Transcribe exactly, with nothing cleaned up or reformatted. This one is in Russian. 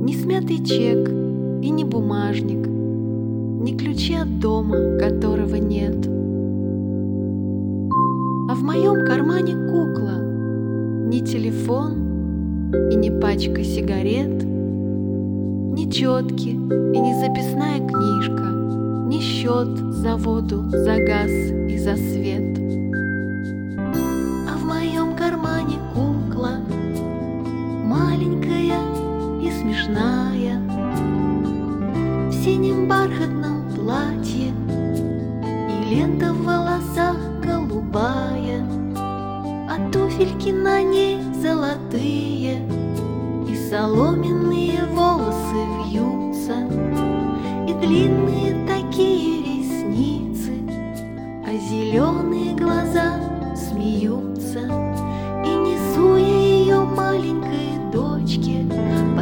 Ни смятый чек и ни бумажник, ни ключи от дома, которого нет. А в моем кармане кукла, ни телефон и ни пачка сигарет, ни четки и ни записная книжка, ни счет за воду, за газ и за свет. А в моем кармане кукла, маленькая и смешная, в синем бархатном платье, и лента в волосах голубая, а туфельки на ней золотые, и соломенные волосы вьются, и длинные такие ресницы, а зеленые глаза смеются. И несу я ее маленькой дочке